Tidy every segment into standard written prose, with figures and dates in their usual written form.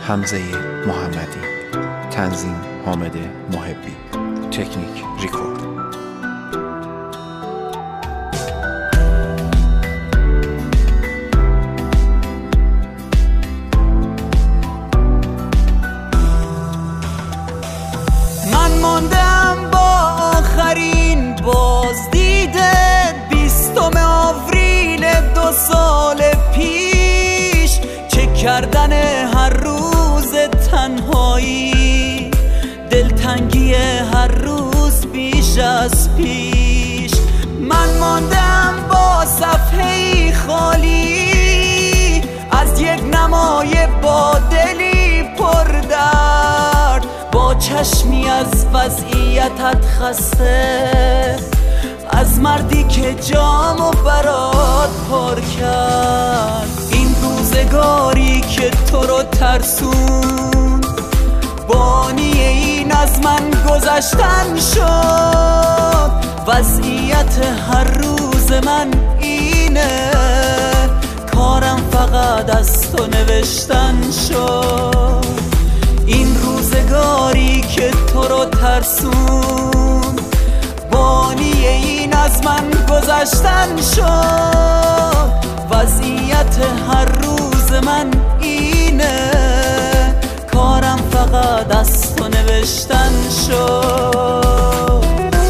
حمزه محمدی، تنظیم حامد محبی، تکنیک ریکورد. من ماندم با آخرین بازدید 20 آوریل 2 سال پیش، چک کردن هر روز تنهایی، دلتنگی هر روز بیش از پیش. من ماندم با صفحه‌ای خالی از یک نمای با دلی پردرد، با چشمی از وضعیتت خسته، از مردی که جامو برات پر کرد. این روزگاری که تو رو ترسون، بانی این از من گذشتن شد. وضعیت هر روز من اینه، کارم فقط از تو نوشتن شد. این روزگاری که تو رو ترسون، بانی این از من گذشتن شد. وضعیت هر روز من اینه، کارم فقط از تو نوشتن شد.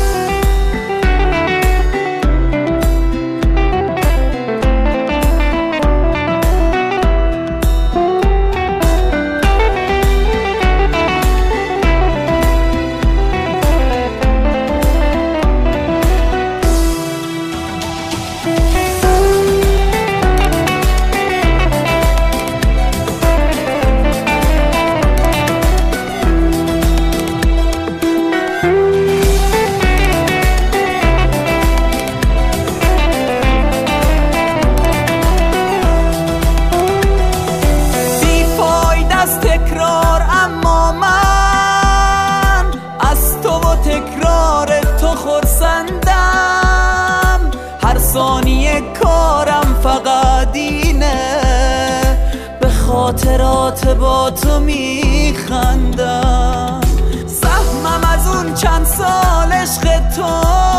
هر ثانیه کارم فقط اینه، به خاطرات با تو میخندم. زحمم از اون چند سال عشق تو،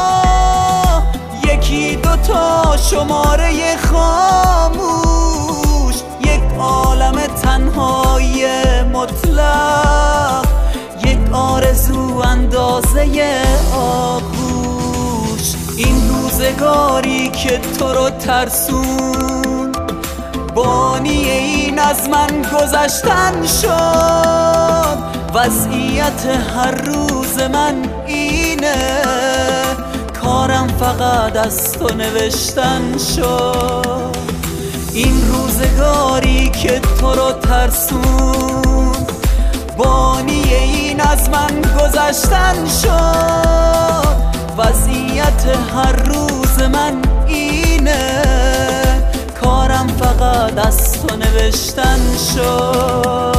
1 2 تا شماره خاموش، یک عالم تنهایی مطلق، یک آرزو اندازه آغوش. این روزگاری که تو رو ترسون، بانی این از من گذشتن شد. وضعیت هر روز من اینه، کارم فقط از تو نوشتن شد. این روزگاری که تو رو ترسون، بانی این از من گذشتن شد. وضعیت هر روز من اینه، کارم فقط از تو نوشتن شد.